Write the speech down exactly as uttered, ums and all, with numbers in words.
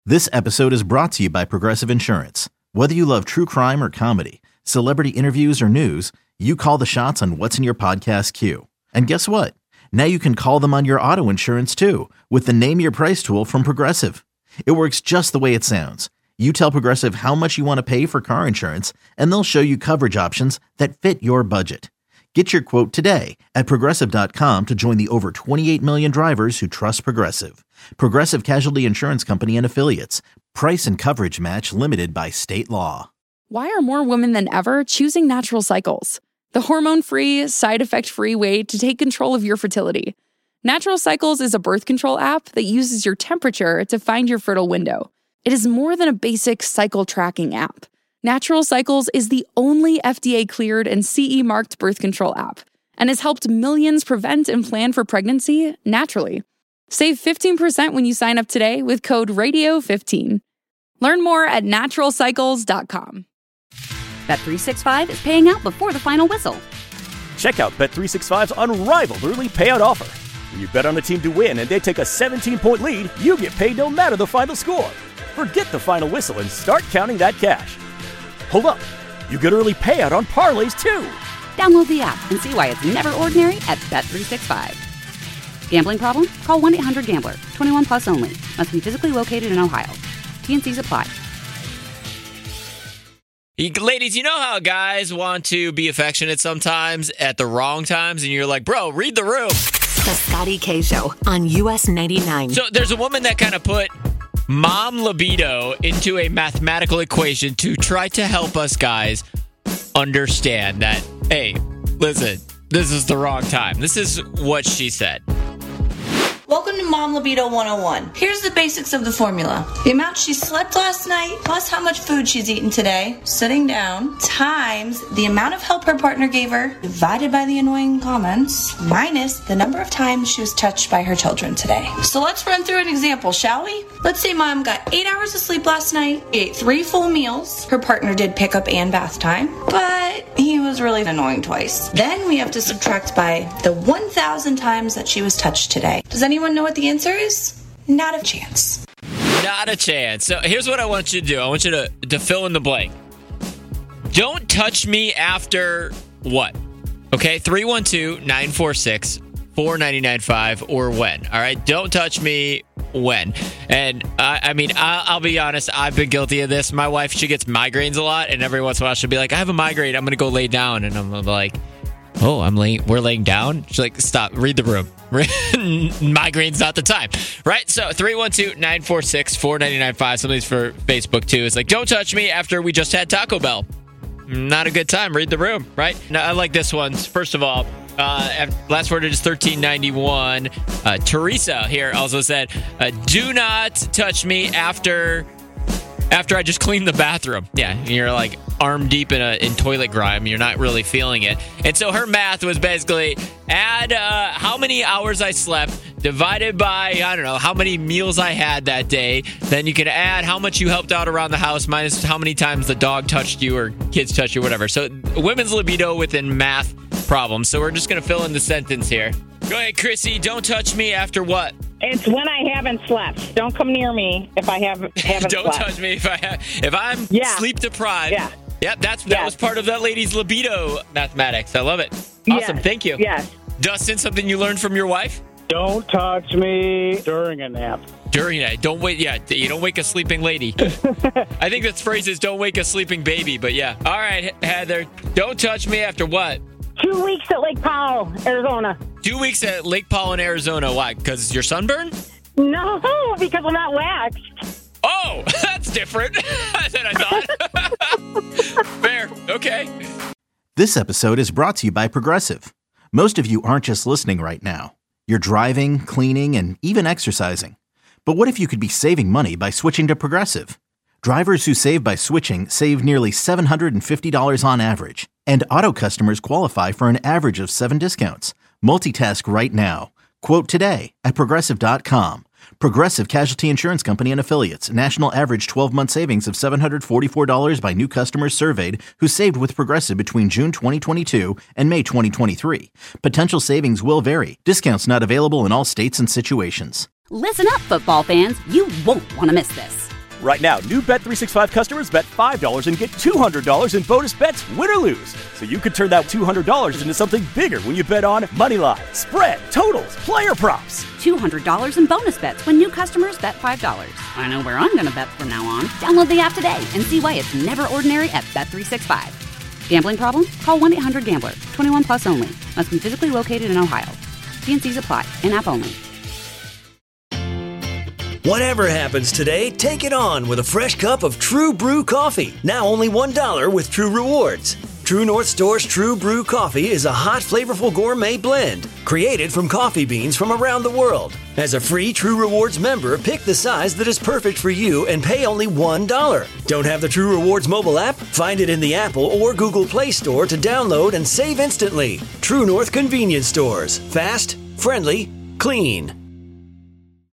This episode is brought to you by Progressive Insurance. Whether you love true crime or comedy, celebrity interviews or news, you call the shots on what's in your podcast queue. And guess what? Now you can call them on your auto insurance too with the Name Your Price tool from Progressive. It works just the way it sounds. You tell Progressive how much you want to pay for car insurance, and they'll show you coverage options that fit your budget. Get your quote today at Progressive dot com to join the over twenty-eight million drivers who trust Progressive. Progressive Casualty Insurance Company and Affiliates. Price and coverage match limited by state law. Why are more women than ever choosing Natural Cycles? The hormone-free, side-effect-free way to take control of your fertility. Natural Cycles is a birth control app that uses your temperature to find your fertile window. It is more than a basic cycle tracking app. Natural Cycles is the only F D A-cleared and C E-marked birth control app and has helped millions prevent and plan for pregnancy naturally. Save fifteen percent when you sign up today with code radio fifteen. Learn more at natural cycles dot com. Bet three sixty-five is paying out before the final whistle. Check out Bet three sixty-five's unrivaled early payout offer. When you bet on a team to win and they take a seventeen-point lead, you get paid no matter the final score. Forget the final whistle and start counting that cash. Hold up. You get early payout on parlays, too. Download the app and see why it's never ordinary at Bet three sixty-five. Gambling problem? Call one eight hundred gambler. twenty-one plus only. Must be physically located in Ohio. T and C's apply. Ladies, you know how guys want to be affectionate sometimes at the wrong times, and you're like, bro, read the room. The Scotty K Show on U S ninety-nine. So there's a woman that kind of put mom libido into a mathematical equation to try to help us guys understand that, hey, listen, this is the wrong time. This is what she said. Welcome to Mom Libido one oh one. Here's the basics of the formula. The amount she slept last night, plus how much food she's eaten today, sitting down, times the amount of help her partner gave her, divided by the annoying comments, minus the number of times she was touched by her children today. So let's run through an example, shall we? Let's say Mom got eight hours of sleep last night, ate three full meals, her partner did pickup and bath time, but he was really annoying twice. Then we have to subtract by the one thousand times that she was touched today. Does anyone Anyone know what the answer is? Not a chance. Not a chance. So here's what I want you to do. I want you to, to fill in the blank. Don't touch me after what? Okay, three one two, nine four six, four nine nine five or when. All right, don't touch me when. And I, I mean, I, I'll be honest, I've been guilty of this. My wife, she gets migraines a lot, and every once in a while she'll be like, I have a migraine, I'm going to go lay down. And I'm like, oh, I'm laying, we're laying down? She's like, stop, read the room. Migraine's not the time, right? So three one two, nine four six, four nine nine five. Somebody's for Facebook too. It's like, don't touch me after we just had Taco Bell. Not a good time. Read the room, right? Now, I like this one. First of all, uh, last word is thirteen ninety-one. Uh, Teresa here also said, uh, do not touch me after after I just cleaned the bathroom. Yeah, you're like arm deep in a in toilet grime. You're not really feeling it. And so her math was basically add uh, how many hours I slept divided by, I don't know, how many meals I had that day. Then you can add how much you helped out around the house minus how many times the dog touched you or kids touched you, whatever. So women's libido within math problems. So we're just going to fill in the sentence here. Go ahead, Chrissy. Don't touch me after what? It's when I haven't slept. Don't come near me if I have, haven't Don't slept. Don't touch me if, I have, if I'm yeah. sleep deprived. Yeah. Yep, that's, that yes. was part of that lady's libido mathematics. I love it. Awesome. Yes. Thank you. Yes. Dustin, something you learned from your wife? Don't touch me during a nap. During a Don't wait. Yeah, you don't wake a sleeping lady. I think that phrase is don't wake a sleeping baby, but yeah. All right, Heather. Don't touch me after what? Two weeks at Lake Powell, Arizona. Two weeks at Lake Powell in Arizona. Why? Because you're sunburned? No, because I'm not waxed. Oh, that's different than I thought. Fair. Okay. This episode is brought to you by Progressive. Most of you aren't just listening right now. You're driving, cleaning, and even exercising. But what if you could be saving money by switching to Progressive? Drivers who save by switching save nearly seven hundred fifty dollars on average. And auto customers qualify for an average of seven discounts. Multitask right now. Quote today at Progressive dot com. Progressive Casualty Insurance Company and Affiliates. National average twelve-month savings of seven hundred forty-four dollars by new customers surveyed who saved with Progressive between June twenty twenty-two and May twenty twenty-three. Potential savings will vary. Discounts not available in all states and situations. Listen up, football fans. You won't want to miss this. Right now, new Bet three sixty-five customers bet five dollars and get two hundred dollars in bonus bets, win or lose. So you could turn that two hundred dollars into something bigger when you bet on moneyline, spread, totals, player props. two hundred dollars in bonus bets when new customers bet five dollars. I know where I'm going to bet from now on. Download the app today and see why it's never ordinary at Bet three sixty-five. Gambling problem? Call one eight hundred gambler. twenty-one plus only. Must be physically located in Ohio. T and C's apply. In-app only. Whatever happens today, take it on with a fresh cup of True Brew coffee. Now only one dollar with True Rewards. True North Store's True Brew coffee is a hot, flavorful gourmet blend created from coffee beans from around the world. As a free True Rewards member, pick the size that is perfect for you and pay only one dollar. Don't have the True Rewards mobile app? Find it in the Apple or Google Play Store to download and save instantly. True North Convenience Stores. Fast, friendly, clean.